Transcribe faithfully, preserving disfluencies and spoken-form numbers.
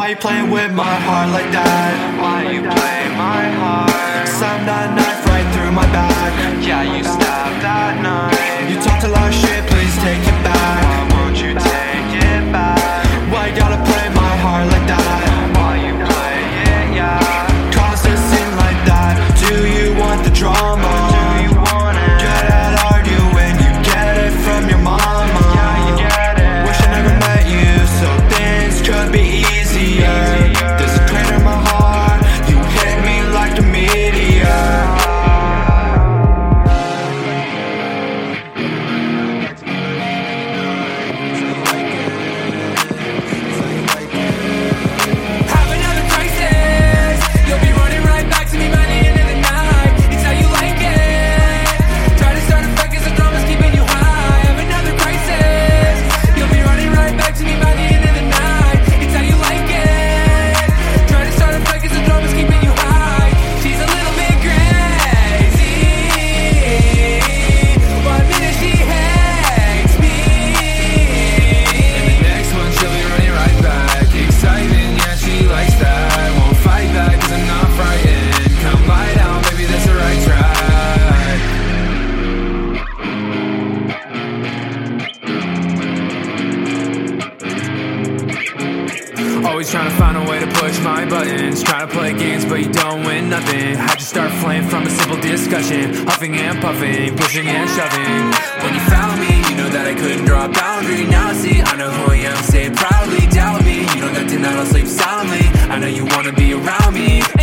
you playing with my heart like that? Why you play my heart? Slam that knife right through my back. Yeah, you stabbed that knife. You talked a lot of shit, please take it back. Why won't you take it back? Why you gotta play my heart like that? Why you play it, yeah? Cause it seem like that. Do you want the drama? Do you want it? Good at arguing, you get it from your mama. Yeah, you get it. Wish I never met you, so things could be easier. There's a crater in my heart, you hit me like a meteor. Always trying to find a way to push my buttons, trying to play games but you don't win nothing. How'd you start flame from a simple discussion? Huffing and puffing, pushing and shoving. When you found me, you know that I couldn't draw a boundary. Now see, I know who I am, say it proudly. Doubt me, you know that tonight I'll sleep soundly. I know you wanna be around me.